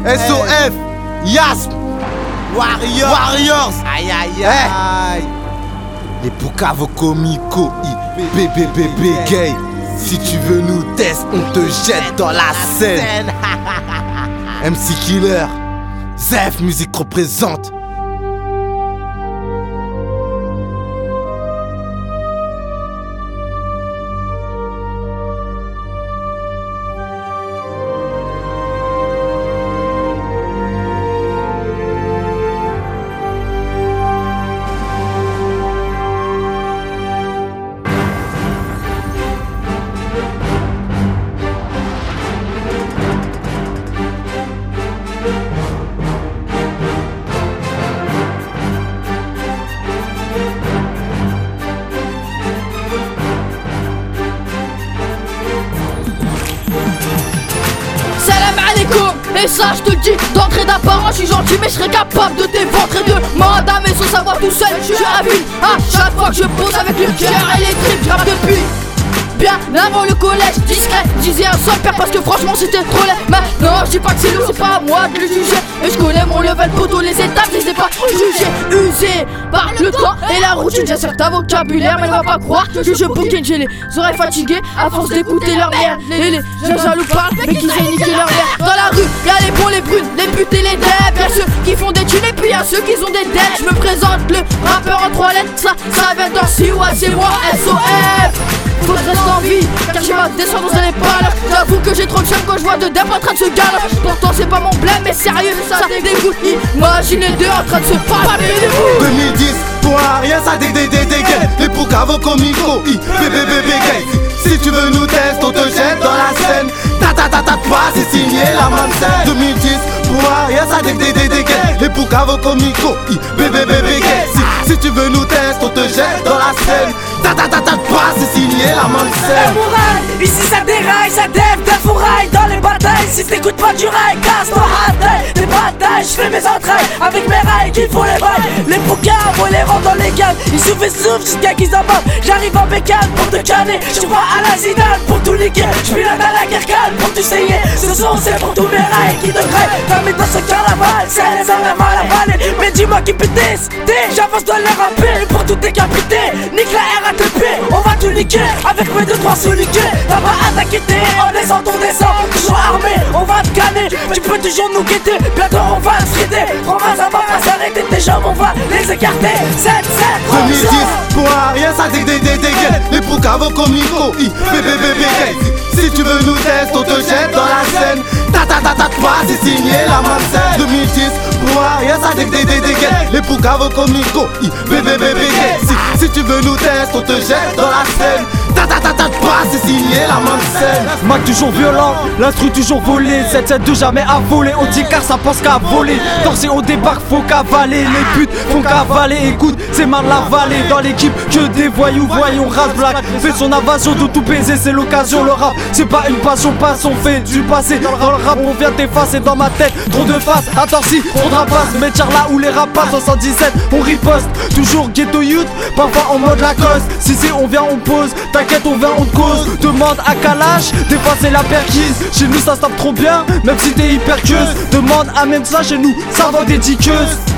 SOF, Yasm, Warriors, Aïe aïe aïe. les Bukavu Comico, BBBB gay. Si tu veux nous tester, on te jette dans la scène. MC Killer, Zef Musique représente. Et ça je te le dis, d'entrée d'apparence je suis gentil mais je serais capable de t'éventrer de madame et sans savoir tout seul, je suis habile. À chaque fois que je pose avec le cœur et les tripes, je rappe depuis bien avant le collège, discret, disais un seul père parce que franchement c'était trop laid. Mais non, je dis pas que c'est lourd, c'est pas à moi de le juger. Et je connais mon level poteau, les étapes, je les ai pas jugées. Usé par le temps et la routine, j'ai certain vocabulaire, mais elle va pas croire que je bouquine. J'ai les oreilles fatiguées à force d'écouter leur merde. Les jaloux parlent, mais qu'ils aient niqué leur mère. Dans la rue, y'a les bons, les brunes, les putes et les dèbs. Y'a ceux qui font des thunes et puis y'a ceux qui ont des dettes. Je me présente le rappeur en 3 lettres, ça vient dans si ouais, c'est moi, SOF. Faut que je reste en vie, car j'ai ma descendance dans les balles. J'avoue que j'ai trop de chef quand je vois deux dèbres en train de se galer. Pourtant c'est pas mon blême, mais sérieux, ça dégoûte. Imagine les deux en train de se palper les bouts. 2010, pour rien ça dégaine. Les Bukavu Comico, BBBB gay. Si tu veux nous tester, on te jette dans la scène. Pas, c'est signé la manne. 2010, pour rien ça dégaine. Les Bukavu Comico, BBBB gay. Si tu veux nous tester, on te jette dans la scène. Pas, c'est signé la manne. Ici ça déraille, ça défouraille dans les batailles. Si t'écoutes pas du rail, casse-toi hâte. Les batailles, j'fais mes entrailles avec mes rails qui font les bails. Les Bukavu, les rentre dans les gammes. Ils souffrent jusqu'à qu'ils abattent. J'arrive en bécane pour te canner. J'vois à la Zidane pour tout niquer. J'pilote à la guerre calme pour te saigner. Ce son c'est pour tous mes rails qui te graillent. T'as dans ce carnaval, c'est les en mal à avaler. Mais dis-moi qui peut j'avance dans les rapper pour tout décapiter. Nique la RATP, on va tout niquer avec mes 2-3 soliqués. T'as pas à t'inquiéter, on descend, toujours armé, on va te canner. Tu peux toujours nous guetter, bientôt on va te frider. Prends-moi, ça va pas s'arrêter, tes jambes on va les écarter. 2010, pour rien ça dégaine. Les Bukavu Comico, BBBB gay. Si tu veux nous tester, on te jette dans la scène. Pas, c'est signé la manne. 2010, pour rien ça dégaine. Les Bukavu Comico, BBBB gay. Si tu veux nous tester, on te jette dans la scène. Pas, c'est signé la manne. Mac toujours violent, l'instru toujours volé. 7-7-2 jamais à voler. Au car ça pense qu'à voler. Torser au débarque, faut cavaler. Les putes font cavaler. Écoute, c'est mal la vallée. Dans l'équipe, que des voyous, voyons, race black. Fait son invasion de tout baiser, c'est l'occasion. Le rap, c'est pas une passion, passe, on fait du passé. Dans le rap, on vient t'effacer dans ma tête. Trop de face, attends si, on rapace. Mais là où les rapaces, 77, on riposte. Toujours ghetto youth, parfois en mode Lacoste. Si on vient, on pose. T'inquiète, on vient, on te cause. Demande à Kalash, des fois c'est la perquise. Chez nous ça se tape trop bien, même si t'es hyper queuse. Demande à même ça, chez nous ça va des tiqueuses.